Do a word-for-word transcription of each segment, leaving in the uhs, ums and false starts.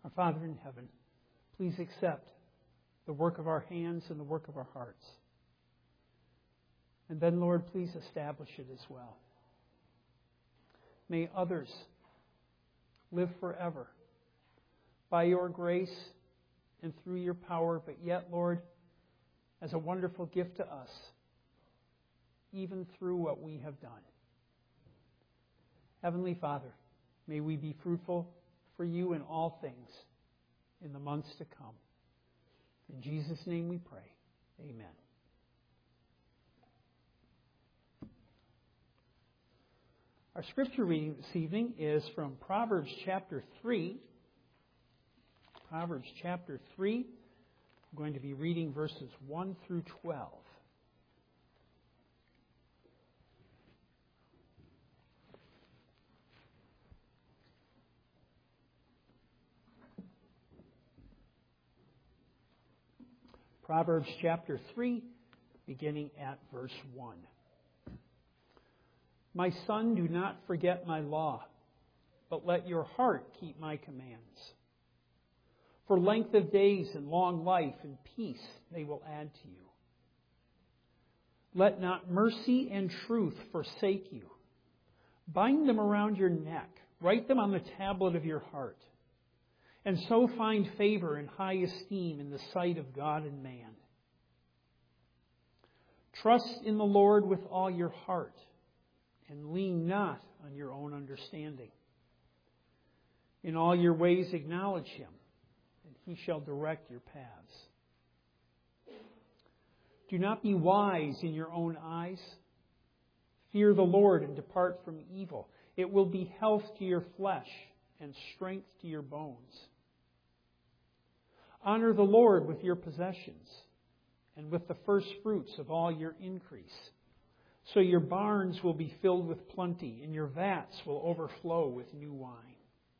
Our Father in heaven, please accept the work of our hands and the work of our hearts. And then, Lord, please establish it as well. May others live forever by your grace and through your power, but yet, Lord, as a wonderful gift to us, even through what we have done. Heavenly Father, may we be fruitful for you in all things in the months to come. In Jesus' name we pray. Amen. Our scripture reading this evening is from Proverbs chapter three. Proverbs chapter three. I'm going to be reading verses one through twelve. Proverbs chapter three, beginning at verse one. My son, do not forget my law, but let your heart keep my commands. For length of days and long life and peace they will add to you. Let not mercy and truth forsake you. Bind them around your neck. Write them on the tablet of your heart. And so find favor and high esteem in the sight of God and man. Trust in the Lord with all your heart, and lean not on your own understanding. In all your ways acknowledge him, and he shall direct your paths. Do not be wise in your own eyes. Fear the Lord and depart from evil. It will be health to your flesh and strength to your bones. Honor the Lord with your possessions and with the first fruits of all your increase. So your barns will be filled with plenty, and your vats will overflow with new wine.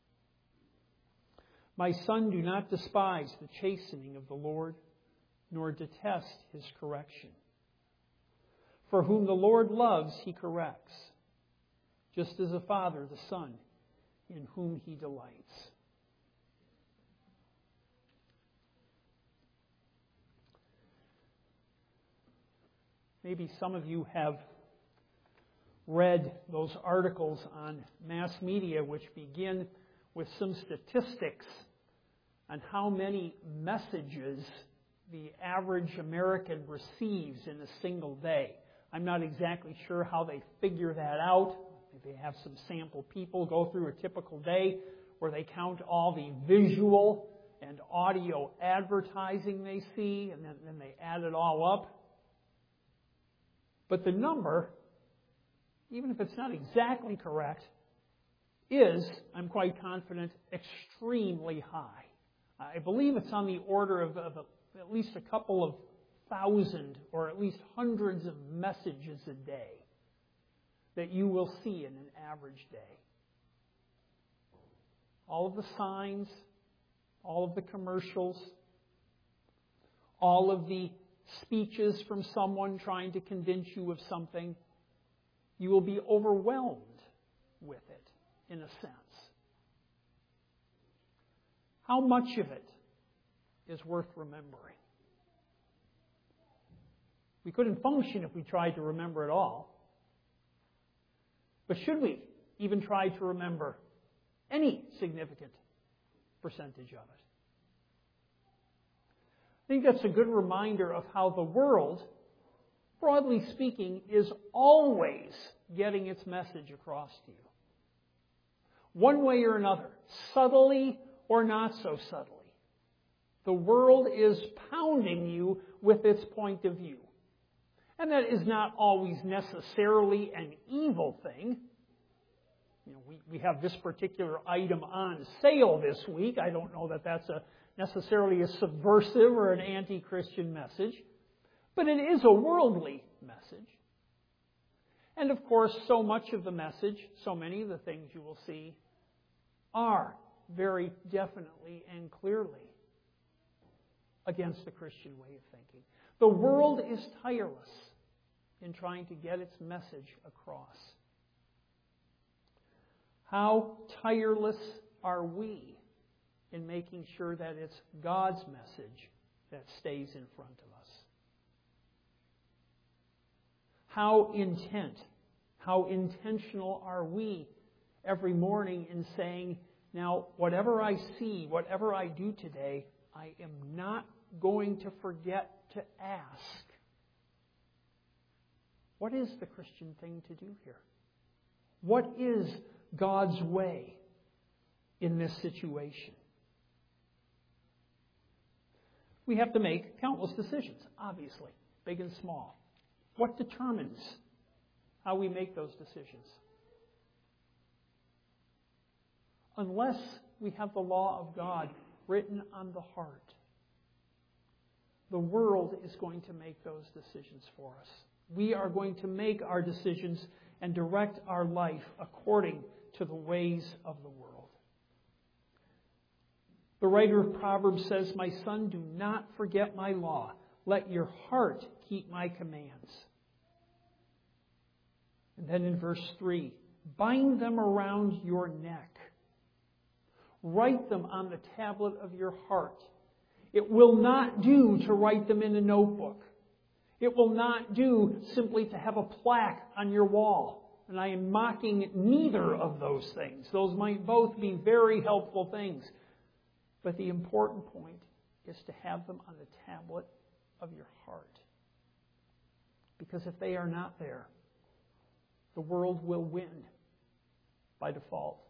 My son, do not despise the chastening of the Lord, nor detest his correction. For whom the Lord loves, he corrects, just as a father the son in whom he delights. Maybe some of you have read those articles on mass media which begin with some statistics on how many messages the average American receives in a single day. I'm not exactly sure how they figure that out. They have some sample people go through a typical day where they count all the visual and audio advertising they see, and then, then they add it all up. But the number, even if it's not exactly correct, is, I'm quite confident, extremely high. I believe it's on the order of, of a, at least a couple of thousand or at least hundreds of messages a day that you will see in an average day. All of the signs, all of the commercials, all of the speeches from someone trying to convince you of something, you will be overwhelmed with it, in a sense. How much of it is worth remembering? We couldn't function if we tried to remember it all. But should we even try to remember any significant percentage of it? I think that's a good reminder of how the world, broadly speaking, is always getting its message across to you. One way or another, subtly or not so subtly. The world is pounding you with its point of view. And that is not always necessarily an evil thing. You know, we, we have this particular item on sale this week. I don't know that that's a necessarily a subversive or an anti-Christian message. But it is a worldly message. And of course, so much of the message, so many of the things you will see, are very definitely and clearly against the Christian way of thinking. The world is tireless in trying to get its message across. How tireless are we in making sure that it's God's message that stays in front of us? How intent, how intentional are we every morning in saying, now, whatever I see, whatever I do today, I am not going to forget to ask, what is the Christian thing to do here? What is God's way in this situation? We have to make countless decisions, obviously, big and small. What determines how we make those decisions? Unless we have the law of God written on the heart, the world is going to make those decisions for us. We are going to make our decisions and direct our life according to the ways of the world. The writer of Proverbs says, "My son, do not forget my law. Let your heart keep my commands." And then in verse three, "Bind them around your neck. Write them on the tablet of your heart. It will not do to write them in a notebook. It will not do simply to have a plaque on your wall." And I am mocking neither of those things. Those might both be very helpful things. But the important point is to have them on the tablet of your heart. Because if they are not there, the world will win by default.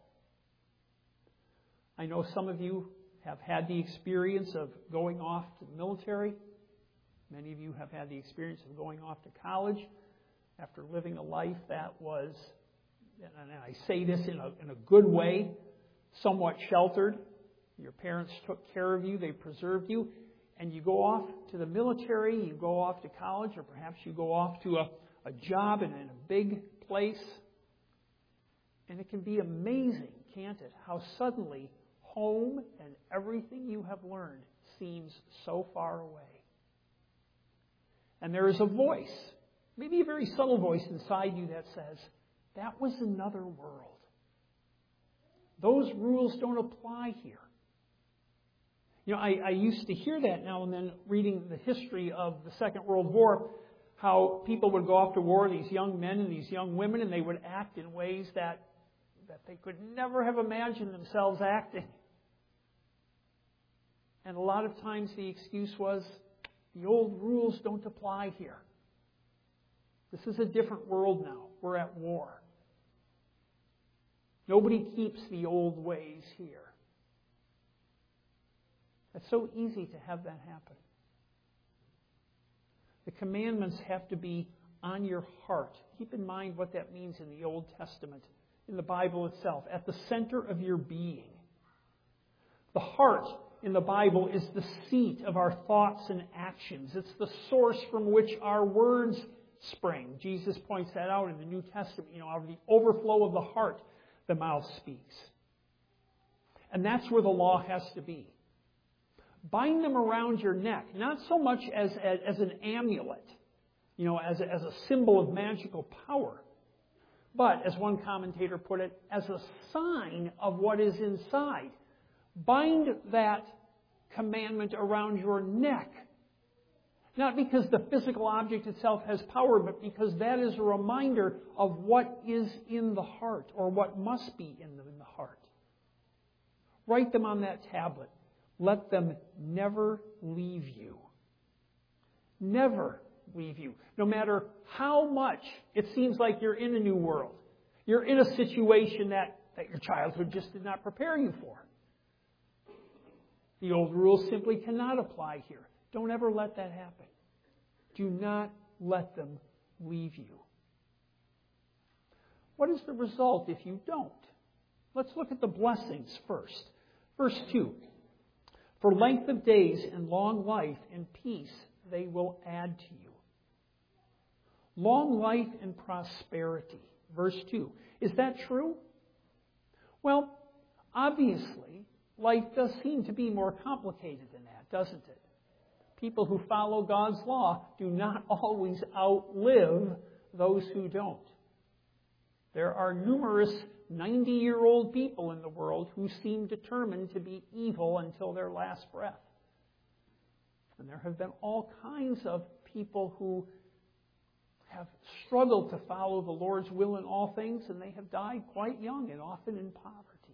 I know some of you have had the experience of going off to the military. Many of you have had the experience of going off to college after living a life that was, and I say this in a, in a good way, somewhat sheltered. Your parents took care of you, they preserved you, and you go off to the military, you go off to college, or perhaps you go off to a, a job in, in a big place. And it can be amazing, can't it, how suddenly home and everything you have learned seems so far away. And there is a voice, maybe a very subtle voice inside you that says, that was another world. Those rules don't apply here. You know, I, I used to hear that now and then reading the history of the Second World War, how people would go off to war, these young men and these young women, and they would act in ways that, that they could never have imagined themselves acting. And a lot of times the excuse was, the old rules don't apply here. This is a different world now. We're at war. Nobody keeps the old ways here. It's so easy to have that happen. The commandments have to be on your heart. Keep in mind what that means in the Old Testament, in the Bible itself, at the center of your being. The heart in the Bible is the seat of our thoughts and actions. It's the source from which our words spring. Jesus points that out in the New Testament. You know, out of the overflow of the heart, the mouth speaks. And that's where the law has to be. Bind them around your neck, not so much as, as, as an amulet, you know, as a, as a symbol of magical power, but, as one commentator put it, as a sign of what is inside. Bind that commandment around your neck. Not because the physical object itself has power, but because that is a reminder of what is in the heart, or what must be in the, in the heart. Write them on that tablet. Let them never leave you. Never leave you. No matter how much it seems like you're in a new world. You're in a situation that, that your childhood just did not prepare you for. The old rules simply cannot apply here. Don't ever let that happen. Do not let them leave you. What is the result if you don't? Let's look at the blessings first. Verse two. For length of days and long life and peace they will add to you. Long life and prosperity. Verse two. Is that true? Well, obviously, life does seem to be more complicated than that, doesn't it? People who follow God's law do not always outlive those who don't. There are numerous ninety-year-old people in the world who seem determined to be evil until their last breath. And there have been all kinds of people who have struggled to follow the Lord's will in all things, and they have died quite young and often in poverty.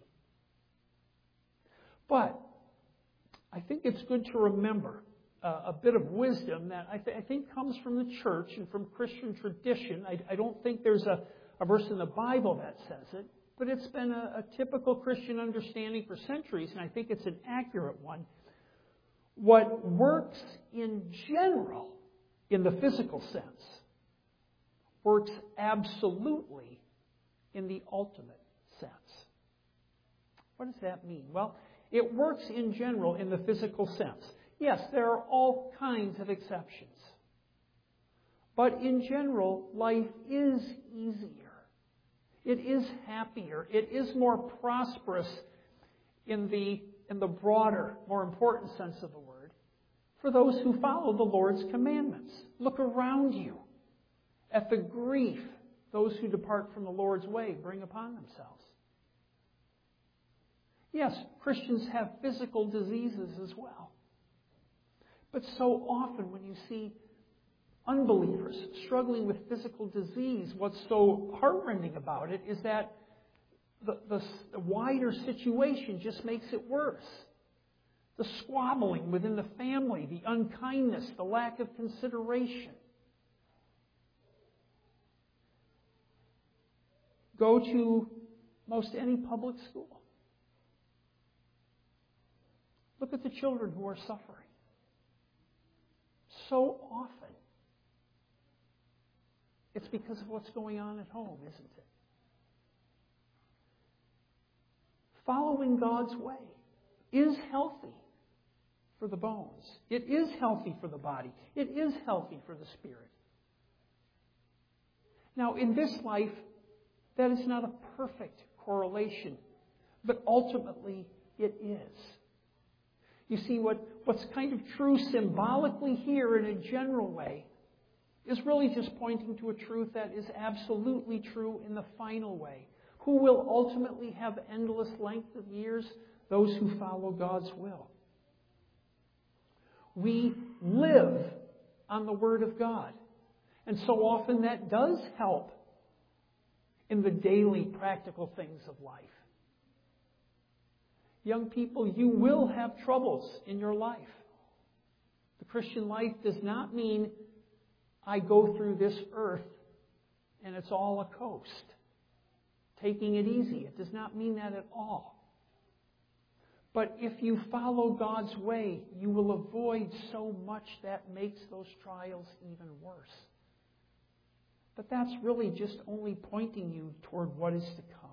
But I think it's good to remember uh, a bit of wisdom that I, th- I think comes from the church and from Christian tradition. I, I don't think there's a, a verse in the Bible that says it, but it's been a, a typical Christian understanding for centuries, and I think it's an accurate one. What works in general in the physical sense works absolutely in the ultimate sense. What does that mean? Well, it works in general in the physical sense. Yes, there are all kinds of exceptions. But in general, life is easier. It is happier. It is more prosperous in the, in the broader, more important sense of the word for those who follow the Lord's commandments. Look around you at the grief those who depart from the Lord's way bring upon themselves. Yes, Christians have physical diseases as well. But so often when you see unbelievers struggling with physical disease, what's so heartrending about it is that the, the, the wider situation just makes it worse. The squabbling within the family, the unkindness, the lack of consideration. Go to most any public school. Look at the children who are suffering. So often, it's because of what's going on at home, isn't it? Following God's way is healthy for the bones. It is healthy for the body. It is healthy for the spirit. Now, in this life, that is not a perfect correlation, but ultimately it is. You see, what, what's kind of true symbolically here in a general way is really just pointing to a truth that is absolutely true in the final way. Who will ultimately have endless length of years? Those who follow God's will. We live on the Word of God. And so often that does help in the daily practical things of life. Young people, you will have troubles in your life. The Christian life does not mean I go through this earth and it's all a coast, taking it easy. It does not mean that at all. But if you follow God's way, you will avoid so much that makes those trials even worse. But that's really just only pointing you toward what is to come.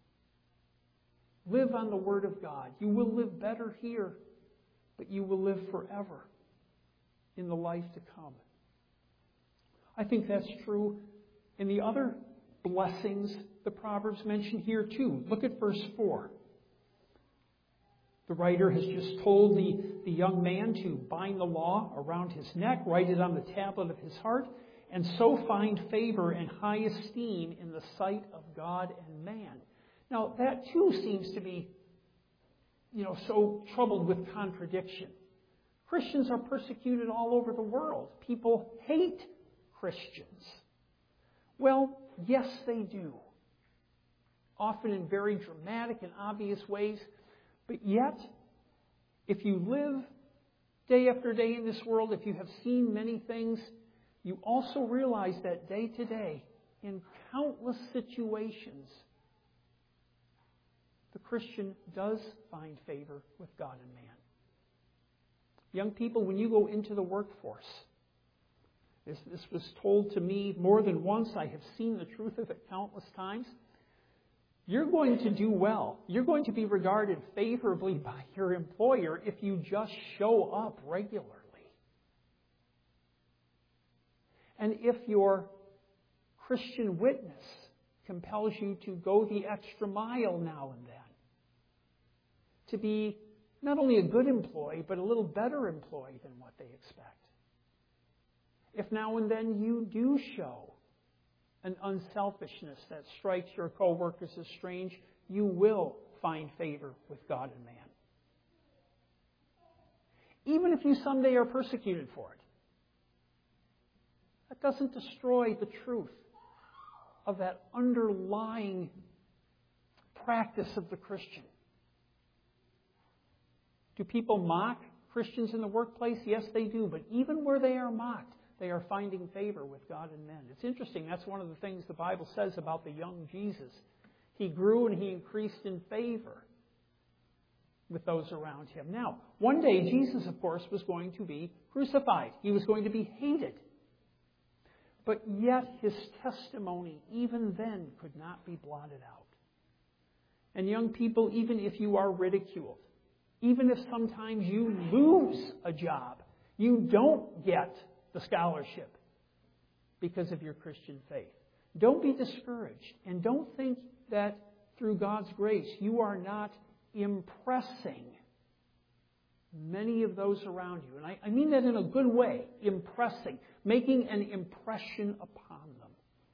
Live on the Word of God. You will live better here, but you will live forever in the life to come. I think that's true in the other blessings the Proverbs mention here too. Look at verse four. The writer has just told the, the young man to bind the law around his neck, write it on the tablet of his heart, and so find favor and high esteem in the sight of God and man. Now, that too seems to be, you know, so troubled with contradiction. Christians are persecuted all over the world. People hate Christians. Well, yes, they do. Often in very dramatic and obvious ways. But yet, if you live day after day in this world, if you have seen many things, you also realize that day to day, in countless situations, the Christian does find favor with God and man. Young people, when you go into the workforce, this, this was told to me more than once. I have seen the truth of it countless times. You're going to do well. You're going to be regarded favorably by your employer if you just show up regularly. And if your Christian witness compels you to go the extra mile now and then, to be not only a good employee, but a little better employee than what they expect. If now and then you do show an unselfishness that strikes your coworkers as strange, you will find favor with God and man. Even if you someday are persecuted for it. That doesn't destroy the truth of that underlying practice of the Christian. Do people mock Christians in the workplace? Yes, they do. But even where they are mocked, they are finding favor with God and men. It's interesting. That's one of the things the Bible says about the young Jesus. He grew and he increased in favor with those around him. Now, one day Jesus, of course, was going to be crucified. He was going to be hated. But yet his testimony, even then, could not be blotted out. And young people, even if you are ridiculed, even if sometimes you lose a job, you don't get the scholarship because of your Christian faith. Don't be discouraged, and don't think that through God's grace you are not impressing many of those around you. And I, I mean that in a good way, impressing, making an impression upon them.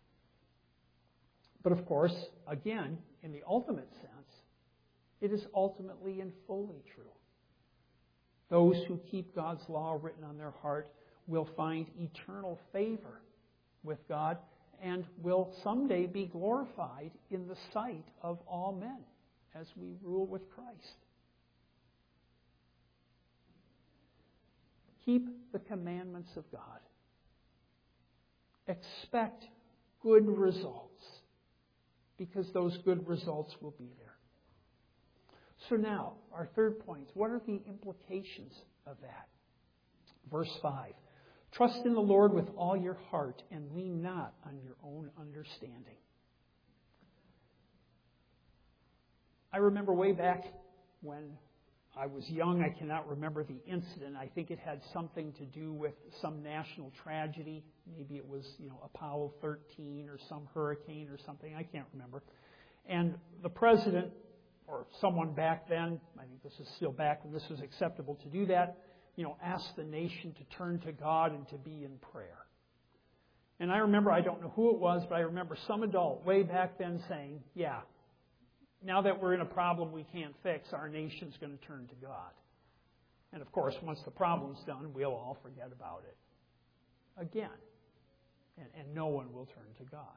But of course, again, in the ultimate sense, it is ultimately and fully true. Those who keep God's law written on their heart will find eternal favor with God and will someday be glorified in the sight of all men as we rule with Christ. Keep the commandments of God. Expect good results, because those good results will be there. So now, our third point, what are the implications of that? Verse five. Trust in the Lord with all your heart and lean not on your own understanding. I remember way back when I was young, I cannot remember the incident. I think it had something to do with some national tragedy. Maybe it was, you know, Apollo thirteen or some hurricane or something. I can't remember. And the president, or someone back then, I think this is still back when this was acceptable to do that, you know, asked the nation to turn to God and to be in prayer. And I remember, I don't know who it was, but I remember some adult way back then saying, yeah, now that we're in a problem we can't fix, our nation's going to turn to God. And of course, once the problem's done, we'll all forget about it again. And, and no one will turn to God.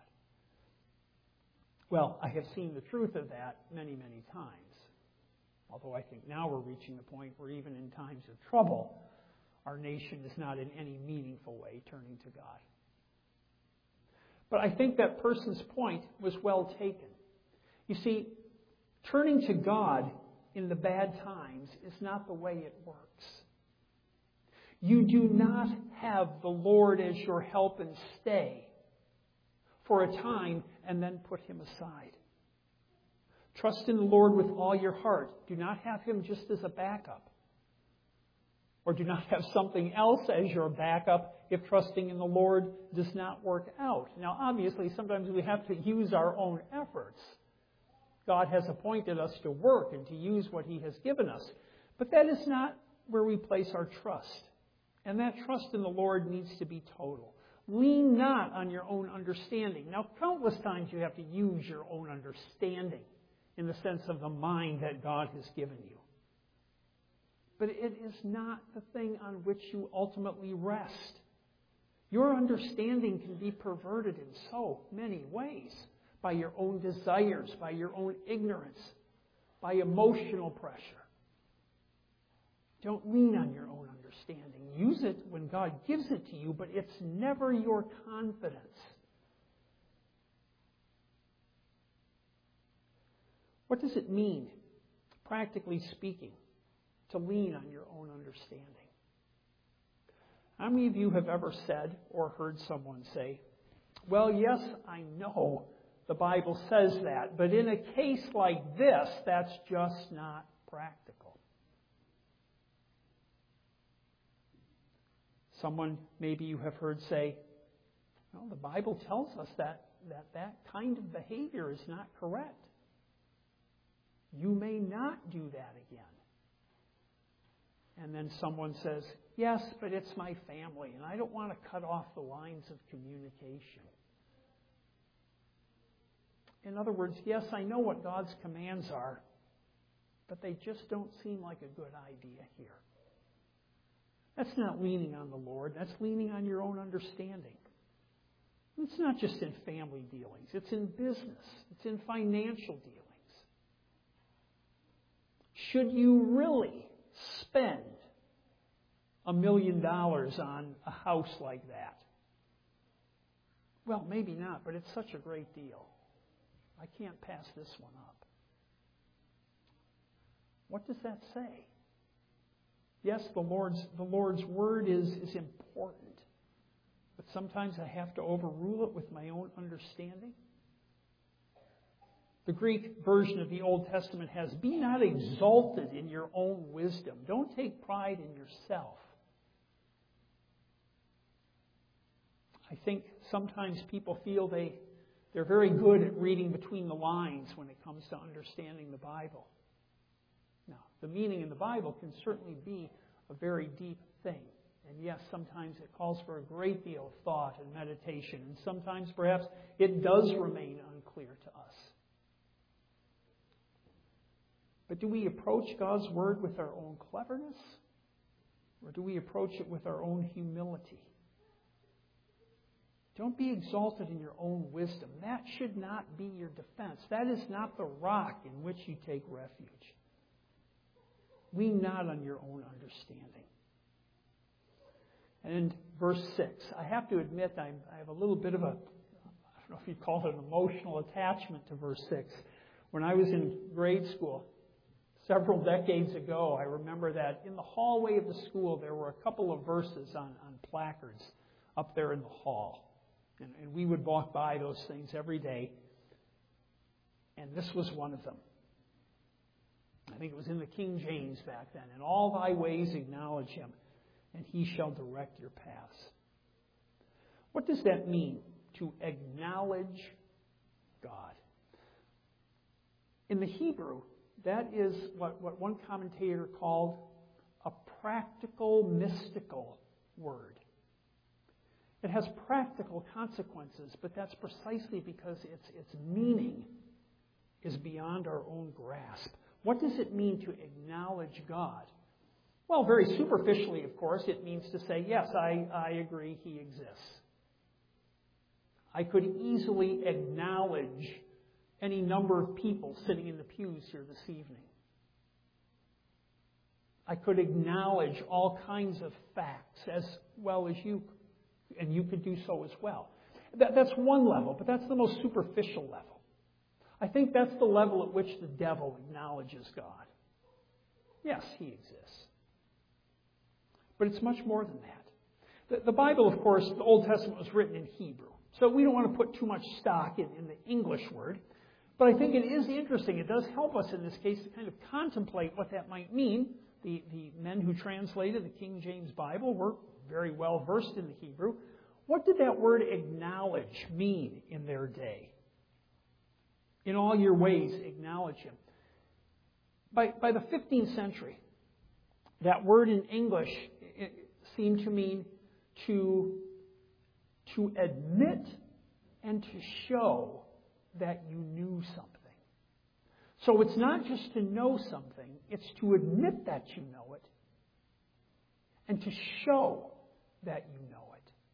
Well, I have seen the truth of that many, many times. Although I think now we're reaching the point where even in times of trouble, our nation is not in any meaningful way turning to God. But I think that person's point was well taken. You see, turning to God in the bad times is not the way it works. You do not have the Lord as your help and stay for a time and then put him aside. Trust in the Lord with all your heart. Do not have him just as a backup. Or do not have something else as your backup if trusting in the Lord does not work out. Now, obviously, sometimes we have to use our own efforts. God has appointed us to work and to use what he has given us. But that is not where we place our trust. And that trust in the Lord needs to be total. Lean not on your own understanding. Now, countless times you have to use your own understanding in the sense of the mind that God has given you. But it is not the thing on which you ultimately rest. Your understanding can be perverted in so many ways. By your own desires, by your own ignorance, by emotional pressure. Don't lean on your own understanding. Use it when God gives it to you, but it's never your confidence. What does it mean, practically speaking, to lean on your own understanding? How many of you have ever said or heard someone say, well, yes, I know the Bible says that, but in a case like this, that's just not practical. Someone maybe you have heard say, well, the Bible tells us that that, that kind of behavior is not correct. You may not do that again. And then someone says, yes, but it's my family, and I don't want to cut off the lines of communication. In other words, yes, I know what God's commands are, but they just don't seem like a good idea here. That's not leaning on the Lord. That's leaning on your own understanding. It's not just in family dealings. It's in business. It's in financial dealings. Should you really spend a million dollars on a house like that? Well, maybe not, but it's such a great deal. I can't pass this one up. What does that say? Yes, the Lord's, the Lord's word is, is important, but sometimes I have to overrule it with my own understanding. The Greek version of the Old Testament has, "Be not exalted in your own wisdom." Don't take pride in yourself. I think sometimes people feel they, they're very good at reading between the lines when it comes to understanding the Bible. Now, the meaning in the Bible can certainly be a very deep thing. And yes, sometimes it calls for a great deal of thought and meditation. And sometimes perhaps it does remain unclear to us. But do we approach God's Word with our own cleverness? Or do we approach it with our own humility? Don't be exalted in your own wisdom. That should not be your defense. That is not the rock in which you take refuge. Lean not on your own understanding. And in verse six, I have to admit I'm, I have a little bit of a, I don't know if you'd call it an emotional attachment to verse six. When I was in grade school, several decades ago, I remember that in the hallway of the school there were a couple of verses on, on placards up there in the hall. And, and we would walk by those things every day. And this was one of them. I think it was in the King James back then. "In all thy ways acknowledge him, and he shall direct your paths." What does that mean, to acknowledge God? In the Hebrew, that is what, what one commentator called a practical, mystical word. It has practical consequences, but that's precisely because its, its meaning is beyond our own grasp. What does it mean to acknowledge God? Well, very superficially, of course, it means to say, yes, I, I agree, he exists. I could easily acknowledge any number of people sitting in the pews here this evening. I could acknowledge all kinds of facts as well as you could, and you could do so as well. That, that's one level, but that's the most superficial level. I think that's the level at which the devil acknowledges God. Yes, he exists. But it's much more than that. The, the Bible, of course, the Old Testament was written in Hebrew. So we don't want to put too much stock in, in the English word. But I think it is interesting. It does help us in this case to kind of contemplate what that might mean. The, the men who translated the King James Bible were very well versed in the Hebrew. What did that word acknowledge mean in their day? In all your ways, acknowledge him. By, by the fifteenth century, that word in English it seemed to mean to, to admit and to show that you knew something. So it's not just to know something, it's to admit that you know it and to show that you know it.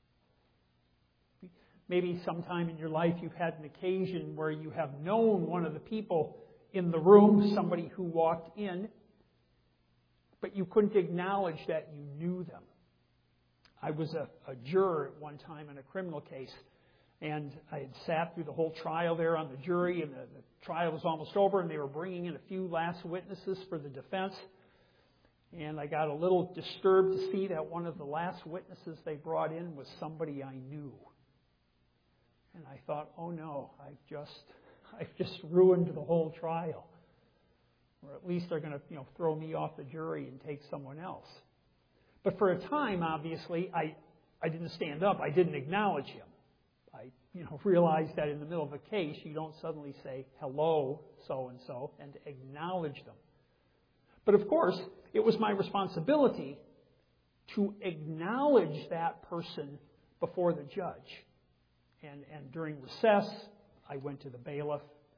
Maybe sometime in your life you've had an occasion where you have known one of the people in the room, somebody who walked in, but you couldn't acknowledge that you knew them. I was a, a juror at one time in a criminal case, and I had sat through the whole trial there on the jury, and the, the trial was almost over, and they were bringing in a few last witnesses for the defense. And I got a little disturbed to see that one of the last witnesses they brought in was somebody I knew. And I thought, oh no, I've just, I've just ruined the whole trial. Or at least they're going to, you know, throw me off the jury and take someone else. But for a time, obviously, I, I didn't stand up. I didn't acknowledge him. I, you know, realized that in the middle of a case, you don't suddenly say, hello, so-and-so, and acknowledge them. But of course, it was my responsibility to acknowledge that person before the judge. And, and during recess, I went to the bailiff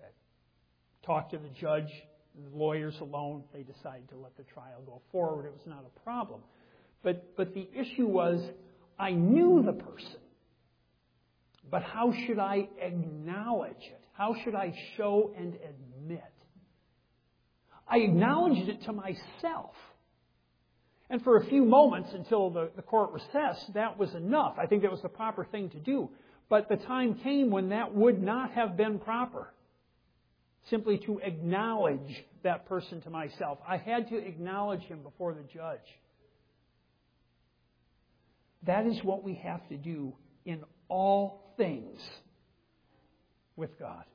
talked to the judge and the lawyers alone. They decided to let the trial go forward. It was not a problem. But, but the issue was, I knew the person. But how should I acknowledge it? How should I show and admit? I acknowledged it to myself. And for a few moments until the, the court recessed, that was enough. I think that was the proper thing to do. But the time came when that would not have been proper. Simply to acknowledge that person to myself. I had to acknowledge him before the judge. That is what we have to do in all things with God.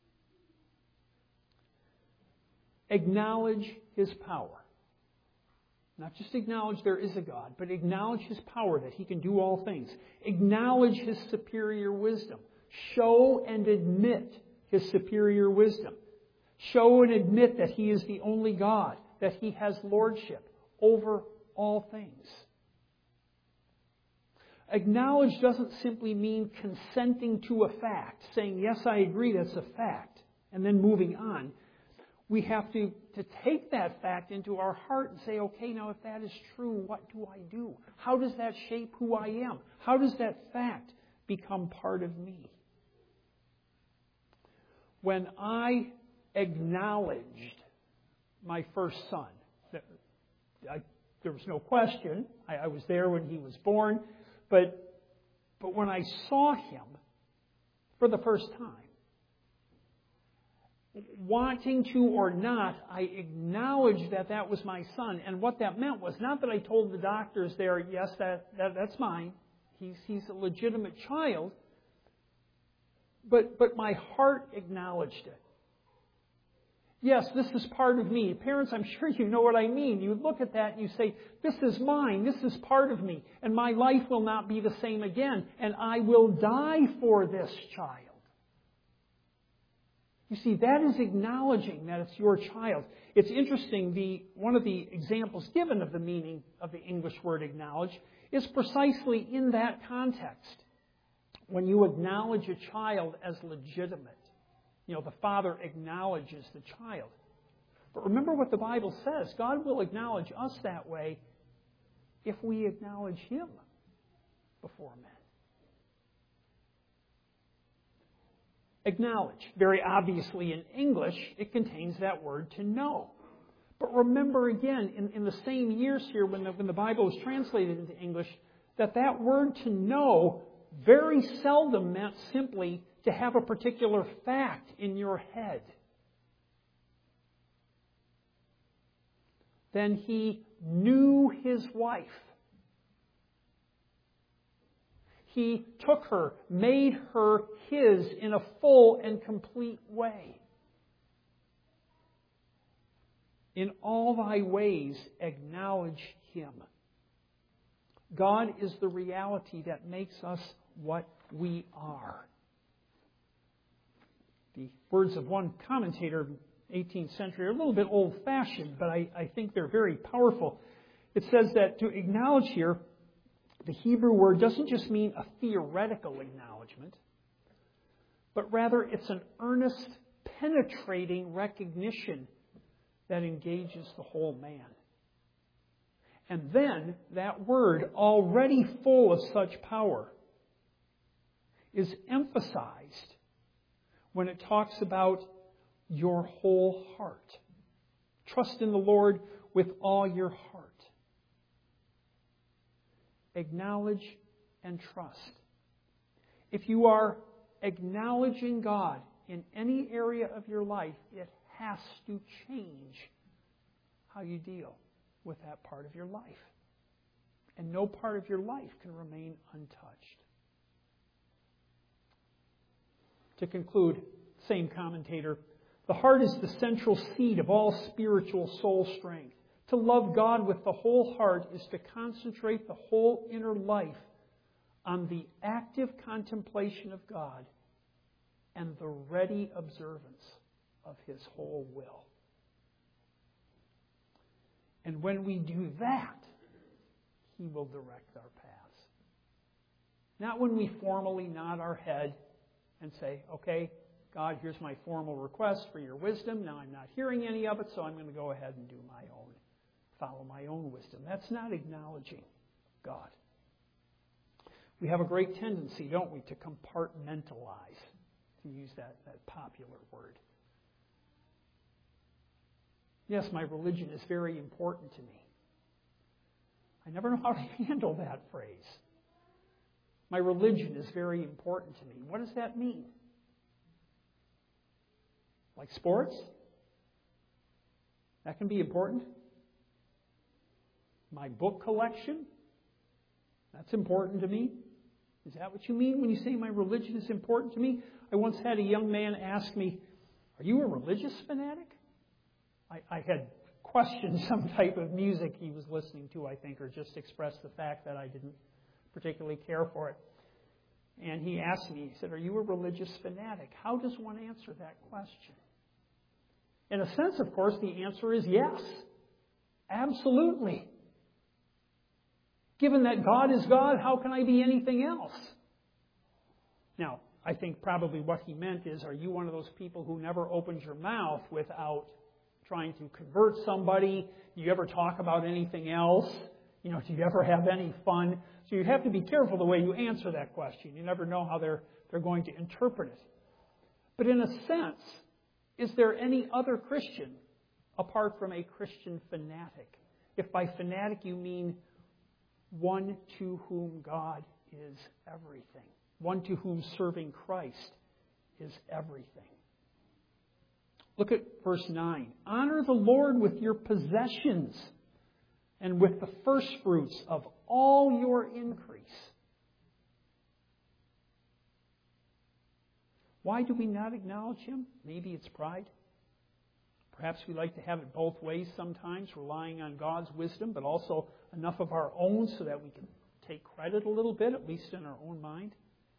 Acknowledge His power. Not just acknowledge there is a God, but acknowledge His power, that He can do all things. Acknowledge His superior wisdom. Show and admit His superior wisdom. Show and admit that He is the only God, that He has lordship over all things. Acknowledge doesn't simply mean consenting to a fact, saying, yes, I agree, that's a fact, and then moving on. We have to, to take that fact into our heart and say, okay, now if that is true, what do I do? How does that shape who I am? How does that fact become part of me? When I acknowledged my first son, I, there was no question. I, I was there when he was born. But, but when I saw him for the first time, wanting to or not, I acknowledged that that was my son. And what that meant was not that I told the doctors there, yes, that, that that's mine. He's, he's a legitimate child. But, but my heart acknowledged it. Yes, this is part of me. Parents, I'm sure you know what I mean. You look at that and you say, this is mine. This is part of me. And my life will not be the same again. And I will die for this child. You see, that is acknowledging that it's your child. It's interesting, the one of the examples given of the meaning of the English word acknowledge is precisely in that context. When you acknowledge a child as legitimate. You know, the father acknowledges the child. But remember what the Bible says. God will acknowledge us that way if we acknowledge Him before men. Acknowledge. Very obviously in English, it contains that word to know. But remember again, in, in the same years here when the, when the Bible was translated into English, that that word to know very seldom meant simply to have a particular fact in your head. Then he knew his wife. He took her, made her his in a full and complete way. In all thy ways, acknowledge Him. God is the reality that makes us what we are. The words of one commentator, eighteenth century, are a little bit old-fashioned, but I, I think they're very powerful. It says that to acknowledge here, the Hebrew word doesn't just mean a theoretical acknowledgement, but rather it's an earnest, penetrating recognition that engages the whole man. And then that word, already full of such power, is emphasized when it talks about your whole heart. Trust in the Lord with all your heart. Acknowledge and trust. If you are acknowledging God in any area of your life, it has to change how you deal with that part of your life. And no part of your life can remain untouched. To conclude, same commentator, the heart is the central seat of all spiritual soul strength. To love God with the whole heart is to concentrate the whole inner life on the active contemplation of God and the ready observance of His whole will. And when we do that, He will direct our paths. Not when we formally nod our head and say, okay, God, here's my formal request for your wisdom. Now I'm not hearing any of it, so I'm going to go ahead and do my own, follow my own wisdom. That's not acknowledging God. We have a great tendency, don't we, to compartmentalize, to use that, that popular word. Yes, my religion is very important to me. I never know how to handle that phrase. My religion is very important to me. What does that mean? Like sports? That can be important. My book collection? That's important to me. Is that what you mean when you say my religion is important to me? I once had a young man ask me, are you a religious fanatic? I, I had questioned some type of music he was listening to, I think, or just expressed the fact that I didn't particularly care for it. And he asked me, he said, are you a religious fanatic? How does one answer that question? In a sense, of course, the answer is yes. Absolutely. Given that God is God, how can I be anything else? Now, I think probably what he meant is, are you one of those people who never opens your mouth without trying to convert somebody? Do you ever talk about anything else? You know, do you ever have any fun? So you have to be careful the way you answer that question. You never know how they're, they're going to interpret it. But in a sense, is there any other Christian apart from a Christian fanatic? If by fanatic you mean one to whom God is everything. One to whom serving Christ is everything. Look at verse nine. Honor the Lord with your possessions and with the firstfruits of all your increase. Why do we not acknowledge Him? Maybe it's pride. Perhaps we like to have it both ways sometimes, relying on God's wisdom, but also enough of our own so that we can take credit a little bit, at least in our own mind.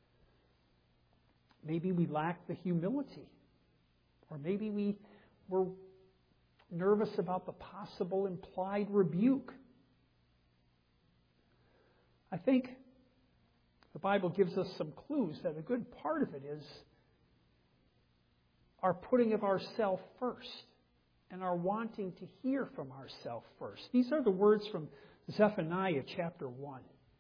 Maybe we lack the humility. Or maybe we were nervous about the possible implied rebuke. I think the Bible gives us some clues that a good part of it is our putting of ourself first and our wanting to hear from ourself first. These are the words from Zephaniah chapter one.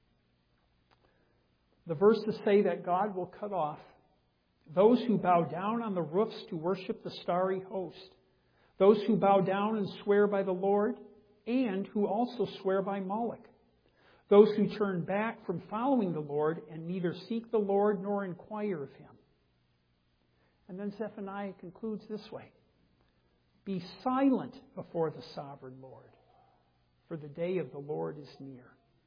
The verses say that God will cut off those who bow down on the roofs to worship the starry host, those who bow down and swear by the Lord, and who also swear by Moloch, those who turn back from following the Lord and neither seek the Lord nor inquire of Him. And then Zephaniah concludes this way: be silent before the sovereign Lord, for the day of the Lord is near.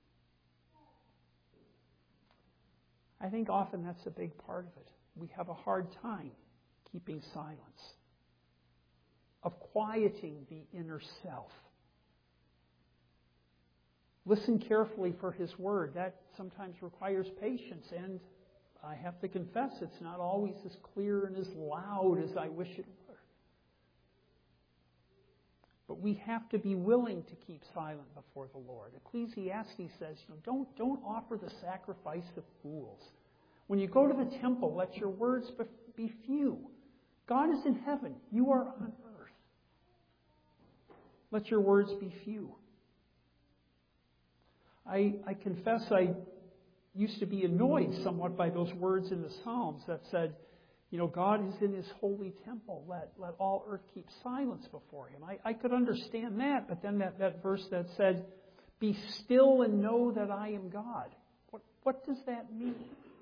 I think often that's a big part of it. We have a hard time keeping silence, of quieting the inner self. Listen carefully for His word. That sometimes requires patience, and I have to confess it's not always as clear and as loud as I wish it were. But we have to be willing to keep silent before the Lord. Ecclesiastes says, you know, don't, don't offer the sacrifice of fools. When you go to the temple, let your words be few. God is in heaven. You are on earth. Let your words be few. I, I confess I used to be annoyed somewhat by those words in the Psalms that said, you know, God is in His holy temple. Let, let all earth keep silence before Him. I, I could understand that, but then that, that verse that said, be still and know that I am God. What, what does that mean?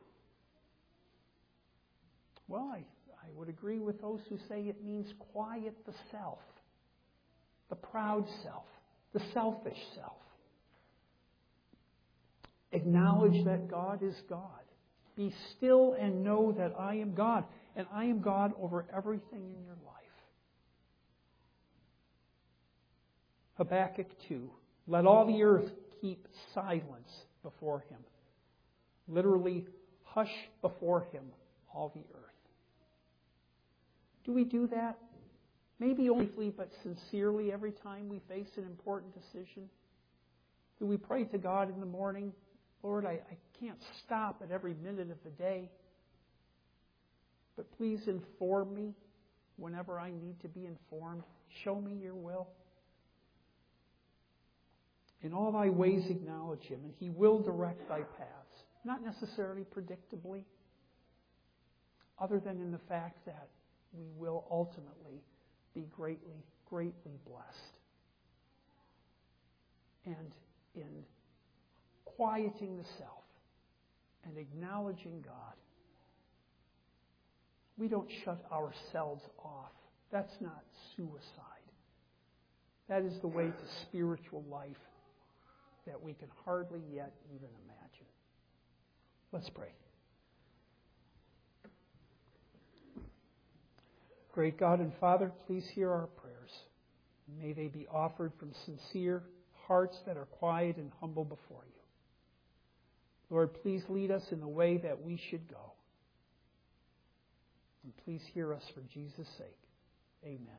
Well, I, I would agree with those who say it means quiet the self, the proud self, the selfish self. Acknowledge that God is God. Be still and know that I am God, and I am God over everything in your life. Habakkuk two, let all the earth keep silence before Him. Literally, hush before Him, all the earth. Do we do that? Maybe only, but sincerely every time we face an important decision? Do we pray to God in the morning, Lord, I, I can't stop at every minute of the day. But please inform me whenever I need to be informed. Show me your will. In all thy ways acknowledge him, and he will direct thy paths. Not necessarily predictably, other than in the fact that we will ultimately be greatly, greatly blessed. And in quieting the self and acknowledging God, we don't shut ourselves off. That's not suicide. That is the way to spiritual life that we can hardly yet even imagine. Let's pray. Great God and Father, please hear our prayers. May they be offered from sincere hearts that are quiet and humble before you. Lord, please lead us in the way that we should go. And please hear us for Jesus' sake. Amen.